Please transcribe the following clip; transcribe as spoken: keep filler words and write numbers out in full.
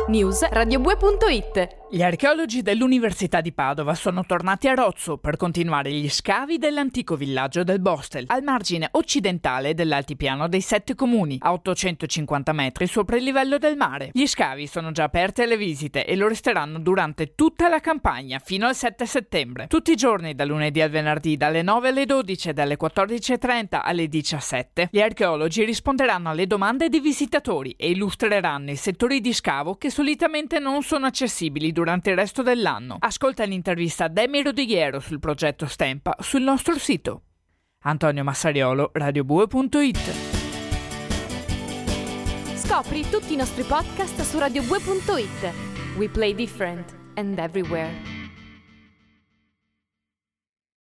News radiobue punto it. Gli archeologi dell'Università di Padova sono tornati a Rozzo per continuare gli scavi dell'antico villaggio del Bostel, al margine occidentale dell'altipiano dei Sette Comuni, a ottocentocinquanta metri sopra il livello del mare. Gli scavi sono già aperti alle visite e lo resteranno durante tutta la campagna, fino al sette settembre. Tutti i giorni, dal lunedì al venerdì, dalle nove alle dodici e dalle quattordici e trenta alle diciassette, gli archeologi risponderanno alle domande dei visitatori e illustreranno i settori di scavo che solitamente non sono accessibili durante il resto dell'anno. Ascolta l'intervista a Demi Rodighiero sul progetto Stempa sul nostro sito. Antonio Massariolo, radiobue punto it. Scopri tutti i nostri podcast su radiobue punto it. We play different and everywhere.